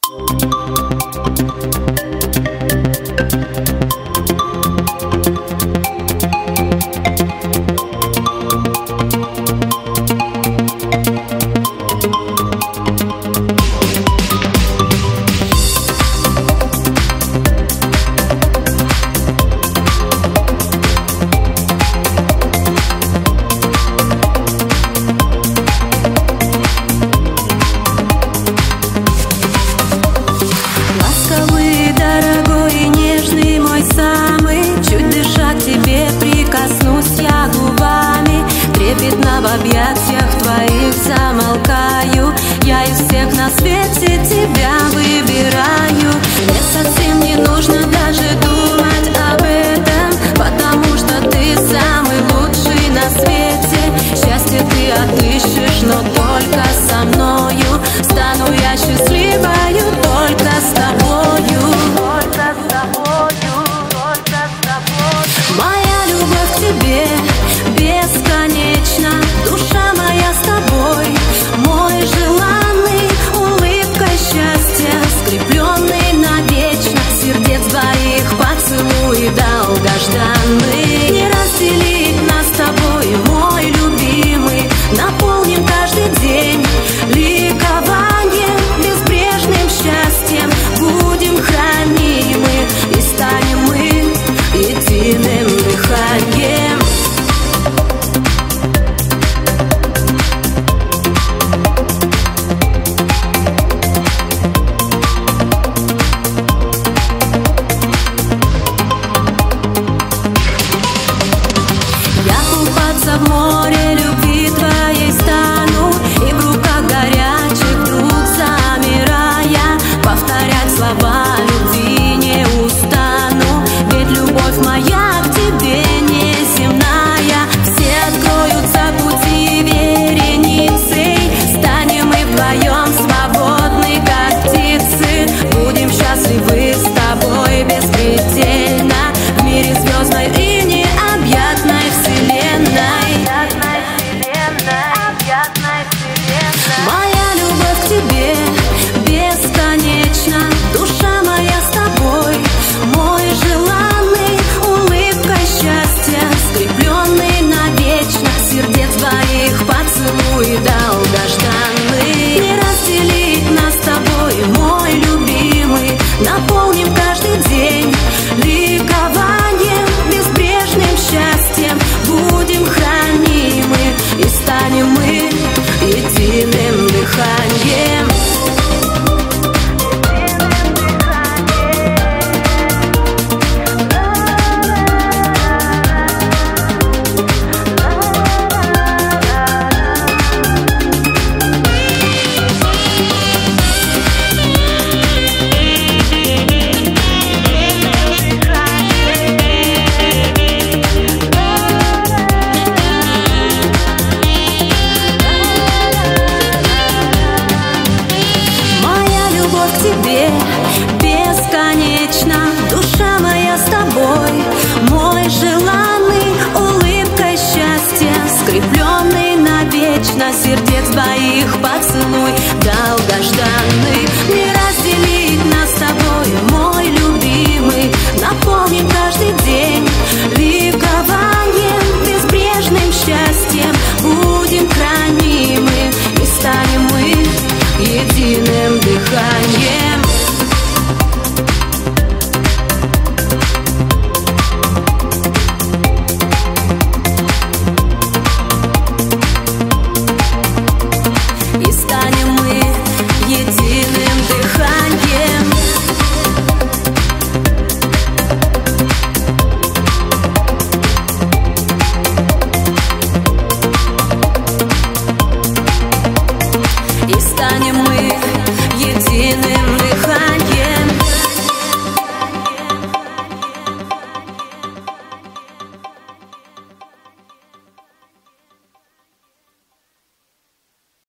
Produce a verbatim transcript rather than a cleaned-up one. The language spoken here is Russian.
В объятиях твоих замолкаю. Я из всех на свете тебя выбираю. Мне совсем не нужно даже думать об этом, потому что ты самый лучший на свете. Счастье ты отыщешь, но только со мною. Стану я счастливою только с тобою. Только с тобою, только с тобою. Моя любовь к тебе бесконечна. Душа моя с тобой, мой желанный, улыбкой счастья, скрепленный навечно. Сердец твоих поцелуй долгожданный. Не разделить нас с тобой, мой любимый. Наполним каждый день ликованием, безбрежным счастьем. Будем хранимы и станем мы единым дыханием. В море любви твоей стану, и в руках горячих вдруг замирая, повторять слова любви не устану. Ведь любовь моя к тебе неземная. Все откроются пути вереницей. Станем мы вдвоем свободны, как птицы. Будем счастливы с тобой беспредельно в мире звездной и необъятной вселенной. Моя любовь к тебе бесконечна. Душа моя с тобой, мой желанный, улыбкой счастья, скрепленный навечно. Сердец твоих поцелуй долгожданный. Не разделить нас с тобой, мой любимый. Наполним каждый день ликованием, безбрежным счастьем. Будем хранимы и станем мы единым дыханием. Тебе бесконечно. Душа моя с тобой, мой желанный, улыбкой счастья, скрепленный навечно. Сердец твоих поцелуй долгожданный.